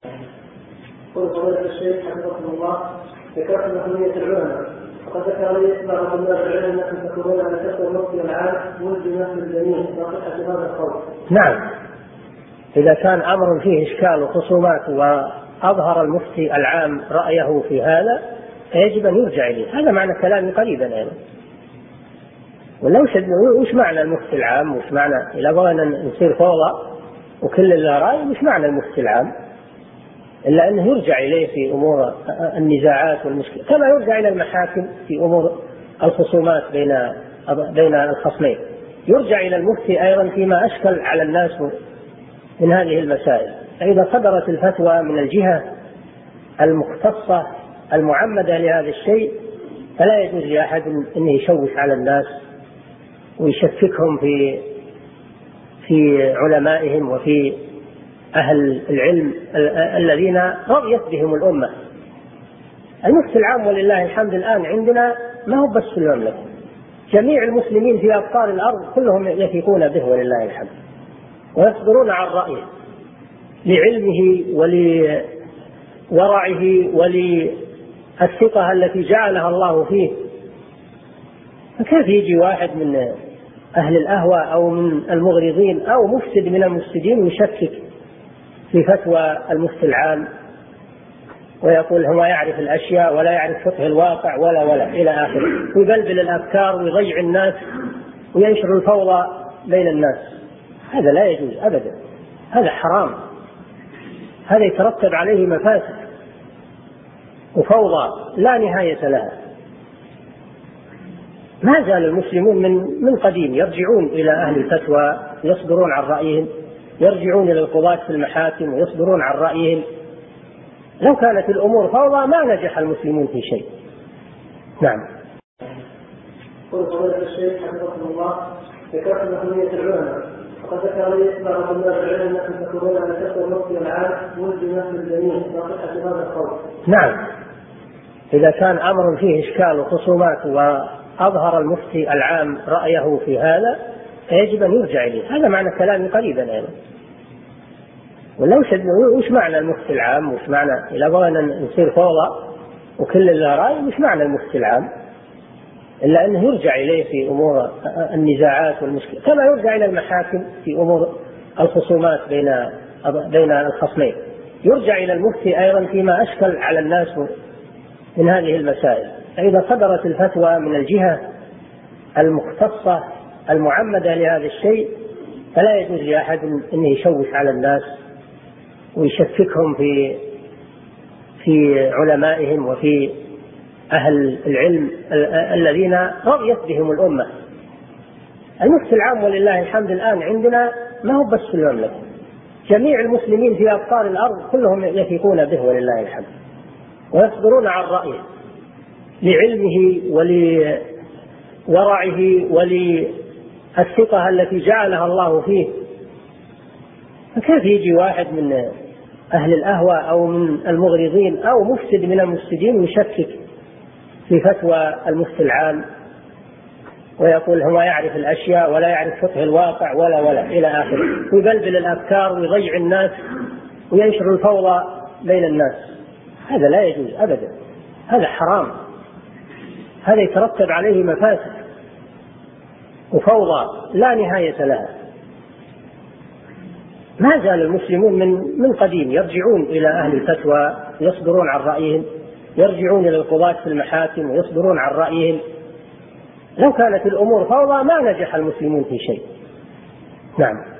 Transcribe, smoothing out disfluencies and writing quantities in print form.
قل فضيلة الشيخ حفظكم الله، ذكرت أهمية العلماء، وقد ذكر لي بعض طلاب العلم أنكم تقولون أن كسر المفتي العام ملزمة للجميع وصحة هذا القول. نعم، إذا كان أمر فيه إشكال وخصومات وأظهر المفتي العام رأيه في هذا فيجب أن يرجع إليه. هذا معنى كلامي قريبا يعني. وش معنى المفتي العام؟ وش معنى إذا بغينا نصير فوضى وكل اللي رأي؟ وش معنى المفتي العام؟ إلا أنه يرجع إليه في أمور النزاعات والمشكلة، كما يرجع إلى المحاكم في أمور الخصومات بين الخصمين. يرجع إلى المفتي أيضا فيما أشكل على الناس من هذه المسائل. فإذا صدرت الفتوى من الجهة المختصة المعمدة لهذا الشيء فلا يجوز لأحد أن يشوش على الناس ويشككهم في علمائهم وفي أهل العلم الذين رضيت بهم الأمة. المفتي العام ولله الحمد الآن عندنا ما هو بس في المملكة، جميع المسلمين في أقطار الأرض كلهم يثقون به ولله الحمد، ويصدرون عن رأيه لعلمه ولورعه وللثقة التي جعلها الله فيه. فكيف يجي واحد من أهل الأهواء أو من المغرضين أو مفسد من المفسدين يشكك في فتوى المفتي العام ويقول هو يعرف الأشياء ولا يعرف فقه الواقع ولا إلى آخره، ويبلبل الأفكار ويضيع الناس وينشر الفوضى بين الناس؟ هذا لا يجوز أبدا، هذا حرام، هذا يترتب عليه مفاسد وفوضى لا نهاية لها. ما زال المسلمون من قديم يرجعون إلى أهل الفتوى يصدرون عن رأيهم، يرجعون إلى القضاة في المحاكم ويصدرون عن رأيهم. لو كانت الأمور فوضى ما نجح المسلمون في شيء. نعم. قل فضيلة الشيخ حفظكم الله، ذكرت أهمية العلماء، وقد ذكر لي بعض طلاب العلم أنكم تقولون أن كسر المفتي العام ملزمة للجميع وصحة هذا القول. نعم، إذا كان أمر فيه إشكال وخصومات وأظهر المفتي العام رأيه في هذا فيجب أن يرجع إليه. هذا معنى كلامي قريبا يعني. وش معنى المفتي العام؟ وش معنى إذا بغينا نصير فوضى وكل اللي رأي؟ وش معنى المفتي العام؟ إلا أنه يرجع إليه في أمور النزاعات والمشكلة، كما يرجع إلى المحاكم في أمور الخصومات بين الخصمين. يرجع إلى المفتي أيضا فيما أشكل على الناس من هذه المسائل. فإذا صدرت الفتوى من الجهة المختصة المعمدة لهذا الشيء فلا يجوز لأحد أن يشوش على الناس ويشككهم في علمائهم وفي أهل العلم الذين رضيت بهم الأمة. المفتي العام ولله الحمد الآن عندنا ما هو بس في المملكة، جميع المسلمين في أقطار الأرض كلهم يثقون به ولله الحمد، ويصدرون عن رأيه لعلمه ولورعه وللثقة التي جعلها الله فيه. فكيف يجي واحد من أهل الأهواء أو من المغرضين أو مفسد من المفسدين يشكك في فتوى المفتي العام ويقول هو يعرف الأشياء ولا يعرف فقه الواقع ولا إلى آخره، ويبلبل الأفكار ويضيع الناس وينشر الفوضى بين الناس؟ هذا لا يجوز أبدا، هذا حرام، هذا يترتب عليه مفاسد وفوضى لا نهاية لها. ما زال المسلمون من قديم يرجعون إلى أهل الفتوى يصدرون عن رأيهم، يرجعون إلى القضاة في المحاكم ويصدرون عن رأيهم. لو كانت الأمور فوضى ما نجح المسلمون في شيء. نعم.